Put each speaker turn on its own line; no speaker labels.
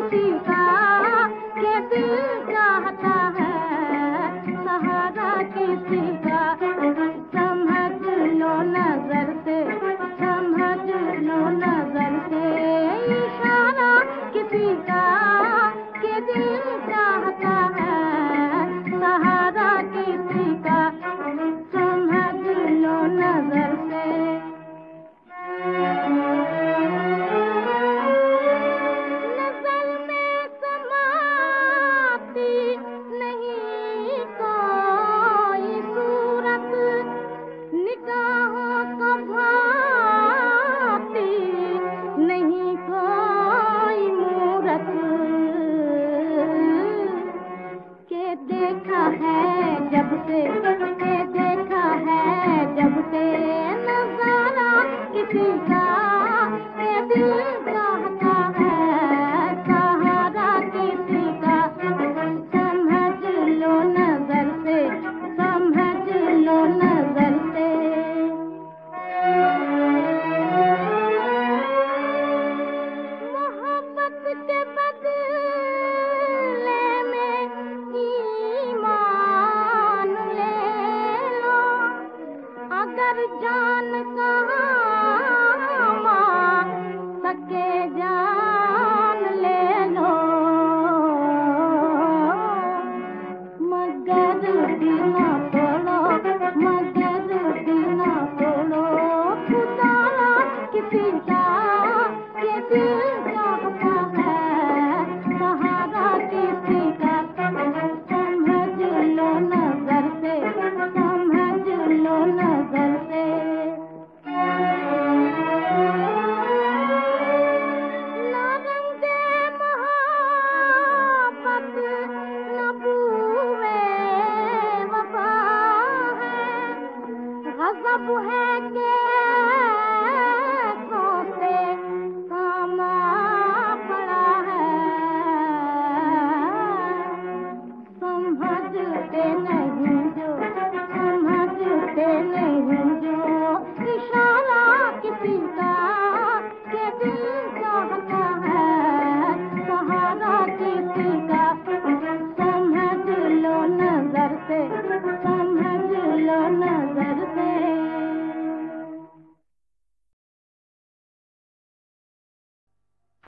किसी का के दिल चाहता है सहारा किसी का। समझ लो नजर से, समझ लो नजर से इशारा किसी का के दिल चाहता है सहारा किसी का। समझ लो नजर से। नजर में समाती नहीं कोई सूरत, निगाहों को भाती नहीं कोई मूरत, के देखा है जब से, के देखा है जब से नजारा किसी का के दिल चाहता है सहारा किसी का। समझ लो नजर से, समझ लो नजर से। मोहब्बत के बदले में ईमान ले लो, अगर जान का मां सके जान ले लो, मगर बिना तोड़ो, मगर बिना तोड़ो खुदा किसी का के दिल चाहता है सहारा किसी का। समझ लो नजर से, समझ लो नजर से। ना रंगे मोहब्बत न बूए वफा है, गज़ब है के सोते कामा पड़ा है। समझते नहीं जो, समझते नहीं जो इशारा किसी का के दिल चाहता है सहारा किसी का। समझ लो नजर से, समझ लो नजर